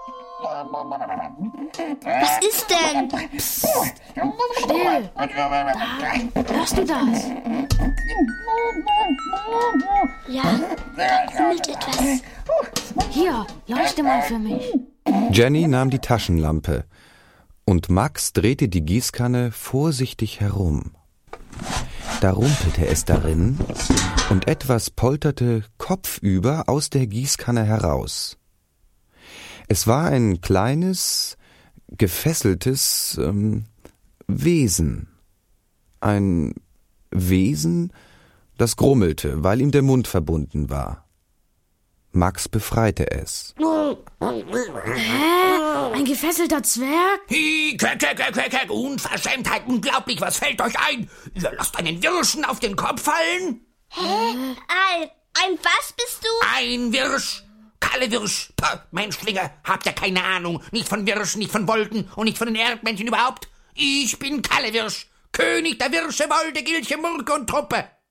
Was ist denn? Psst, still. Da, hörst du das? Ja, da grummelt etwas. Hier, leuchte mal für mich. Jenny nahm die Taschenlampe und Max drehte die Gießkanne vorsichtig herum. Da rumpelte es darin und etwas polterte kopfüber aus der Gießkanne heraus. Es war ein kleines, gefesseltes Wesen. Ein Wesen, das grummelte, weil ihm der Mund verbunden war. Max befreite es. Ein gefesselter Zwerg? Hi, Quack, Unverschämtheit, unglaublich, was fällt euch ein? Ihr lasst einen Wirschen auf den Kopf fallen? Ein was bist du? Ein Wirsch, Kalle Wirsch. Pah, Menschlinge, habt ihr keine Ahnung, nicht von Wirschen, nicht von Wolken und nicht von den Erdmännchen überhaupt. Ich bin Kalle Wirsch, König der Wirsche, Wolde, Gilche, Murke und Truppe.